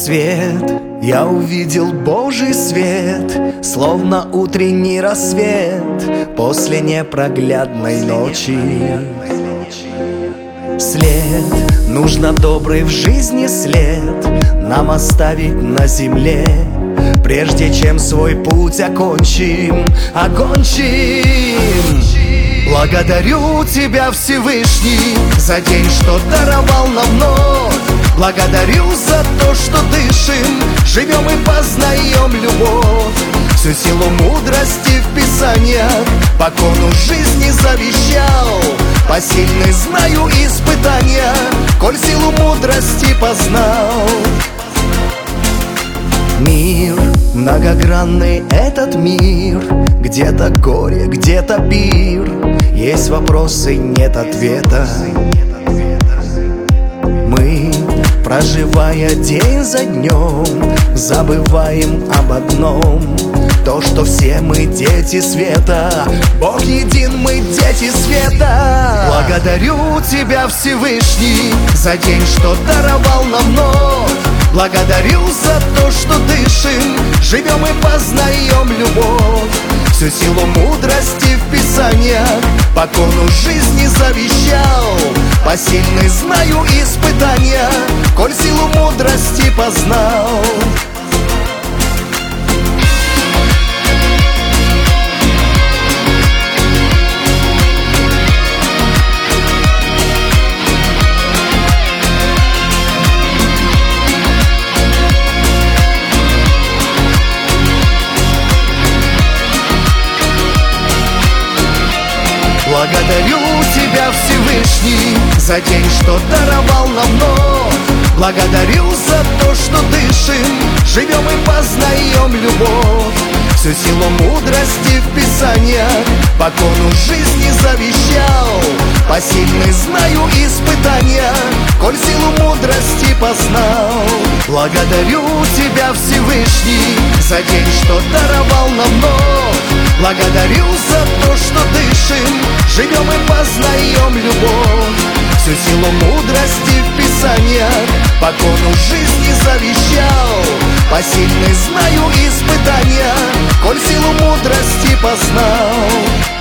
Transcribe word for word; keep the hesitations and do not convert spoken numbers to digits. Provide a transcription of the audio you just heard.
свет, я увидел Божий свет, словно утренний рассвет после непроглядной ночи. След, нужно добрый в жизни след нам оставить на земле, прежде чем свой путь окончим, окончим. Благодарю Тебя, Всевышний, за день, что даровал нам вновь. Благодарю за то, что дышим, живем и познаем любовь. Всю силу мудрости в Писаниях по кону жизни завещал. Посильный знаю испытания, коль силу мудрости познал. Мир, многогранный этот мир, где-то горе, где-то пир. Есть вопросы, нет ответа. Мы, проживая день за днем, забываем об одном: то, что все мы дети света. Бог един, мы дети света. Благодарю Тебя, Всевышний, за день, что даровал нам вновь. Благодарю за то, что дышим, живем и познаем любовь. Всю силу мудрости в Писаниях по кону жизни завещал. Посильный знаю испытания, коль силу мудрости познал. Благодарю Тебя, Всевышний, за день, что даровал нам вновь. Благодарю за то, что дышим, живем и познаем любовь. Всю силу мудрости в Писаниях по кону жизни завещал. Посильный знаю испытания, коль силу мудрости познал. Благодарю Тебя, Всевышний, за день, что даровал нам вновь. Благодарю за то, что дышим, живем и познаем любовь. Всю силу мудрости в Писаниях по кону жизни завещал. Посильный знаю испытания, коль силу мудрости познал.